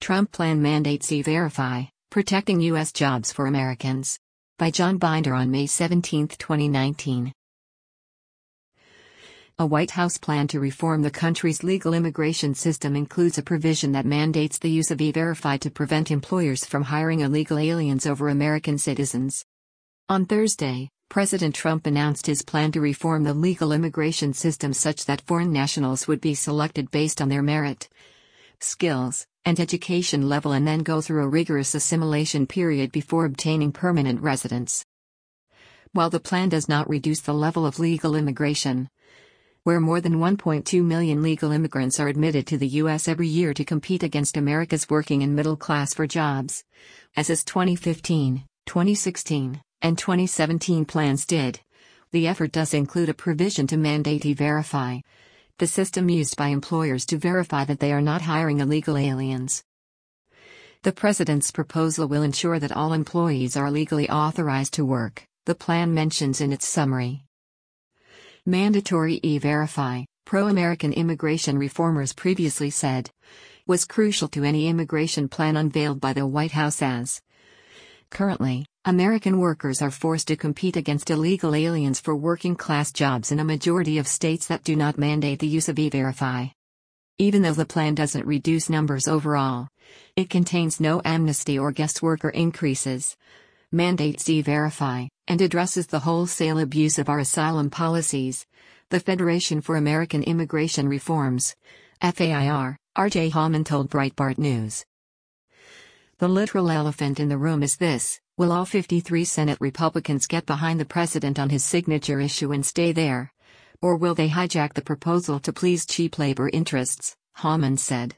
Trump plan mandates E-Verify, protecting U.S. jobs for Americans. By John Binder on May 17, 2019. A White House plan to reform the country's legal immigration system includes a provision that mandates the use of E-Verify to prevent employers from hiring illegal aliens over American citizens. On Thursday, President Trump announced his plan to reform the legal immigration system such that foreign nationals would be selected based on their merit, skills, and education level and then go through a rigorous assimilation period before obtaining permanent residence. While the plan does not reduce the level of legal immigration, where more than 1.2 million legal immigrants are admitted to the U.S. every year to compete against America's working and middle class for jobs, as its 2015, 2016, and 2017 plans did, the effort does include a provision to mandate E-Verify, the system used by employers to verify that they are not hiring illegal aliens. The president's proposal will ensure that all employees are legally authorized to work, the plan mentions in its summary. Mandatory E-Verify, pro-American immigration reformers previously said, was crucial to any immigration plan unveiled by the White House as. Currently, American workers are forced to compete against illegal aliens for working-class jobs in a majority of states that do not mandate the use of E-Verify. Even though the plan doesn't reduce numbers overall, it contains no amnesty or guest worker increases, mandates E-Verify, and addresses the wholesale abuse of our asylum policies, the Federation for American Immigration Reforms, FAIR, R.J. Hallman told Breitbart News. The literal elephant in the room is this: will all 53 Senate Republicans get behind the president on his signature issue and stay there? Or will they hijack the proposal to please cheap labor interests? Hallman said.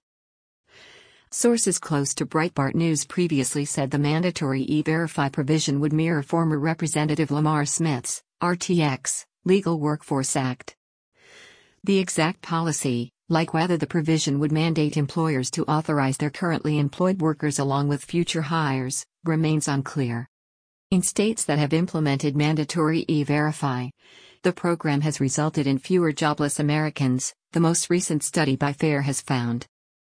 Sources close to Breitbart News previously said the mandatory E-Verify provision would mirror former Representative Lamar Smith's RTX Legal Workforce Act. The exact policy, like whether the provision would mandate employers to authorize their currently employed workers along with future hires, remains unclear. In states that have implemented mandatory E-Verify, the program has resulted in fewer jobless Americans, the most recent study by FAIR has found.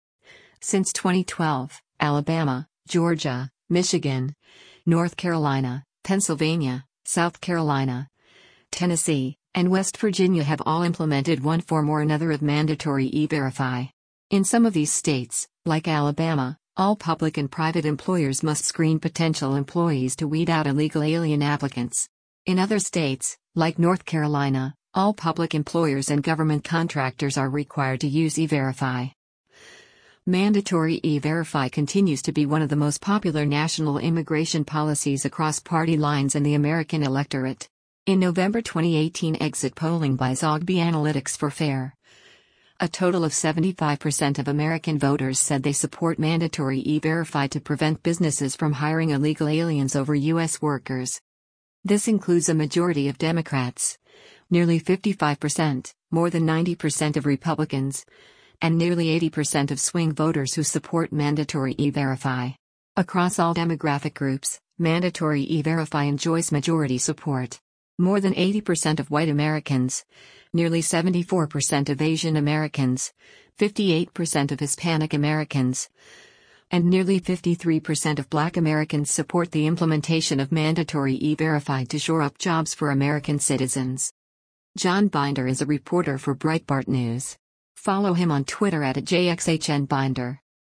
Since 2012, Alabama, Georgia, Michigan, North Carolina, Pennsylvania, South Carolina, Tennessee, and West Virginia have all implemented one form or another of mandatory E-Verify. In some of these states, like Alabama, all public and private employers must screen potential employees to weed out illegal alien applicants. In other states, like North Carolina, all public employers and government contractors are required to use E-Verify. Mandatory E-Verify continues to be one of the most popular national immigration policies across party lines in the American electorate. In November 2018 exit polling by Zogby Analytics for FAIR, a total of 75% of American voters said they support mandatory E-Verify to prevent businesses from hiring illegal aliens over U.S. workers. This includes a majority of Democrats, nearly 55%, more than 90% of Republicans, and nearly 80% of swing voters who support mandatory E-Verify. Across all demographic groups, mandatory E-Verify enjoys majority support. More than 80% of white Americans, nearly 74% of Asian Americans, 58% of Hispanic Americans, and nearly 53% of Black Americans support the implementation of mandatory E-Verify to shore up jobs for American citizens. John Binder is a reporter for Breitbart News. Follow him on Twitter @JXHNBinder.